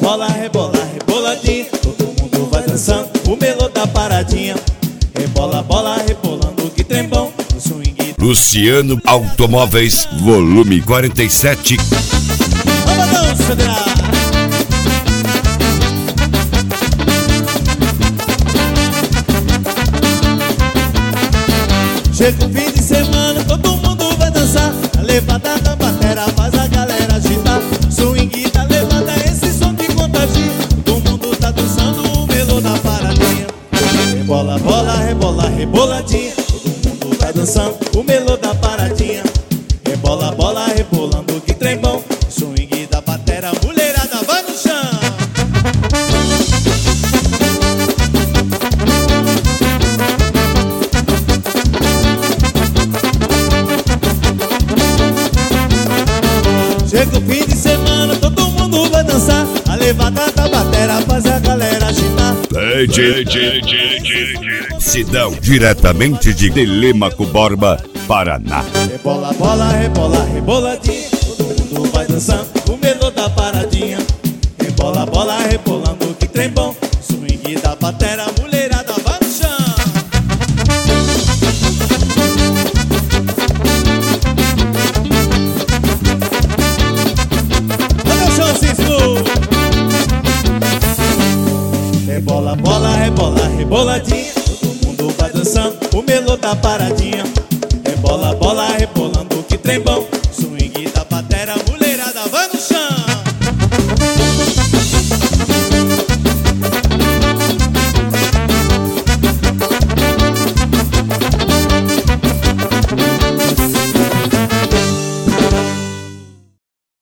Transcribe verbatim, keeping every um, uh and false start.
bola, rebola, reboladinha. Todo mundo vai dançando o melô da paradinha. Rebola, bola, rebolando, que trem bom. O swing. Luciano Automóveis, volume quarenta e sete. Vamos dança, André. Chega o fim de semana, todo mundo vai dançar. A levada da batera faz a galera agitar. Swing da levada, esse som que contagia. Todo mundo tá dançando o melô da paradinha. Rebola, bola, rebola, reboladinha. Todo mundo vai dançando o melô da paradinha. Rebola, bola, rebolando, que trem bom. Swing da batera, mulherada vai no chão. Chega o fim de semana, todo mundo vai dançar. A levada da batera faz a galera agitar. Sidão, diretamente de Telêmaco Borba, Paraná. Rebola, bola, rebola, reboladinha. Todo mundo vai dançando o melô da paradinha. Rebola, bola, rebolando, que trem bom. Swing da batera, mulherada vai no chão. Rebola, bola, rebola, reboladinha. Todo mundo vai dançando o melô da paradinha. Rebola, bola, rebolando, que trem bom.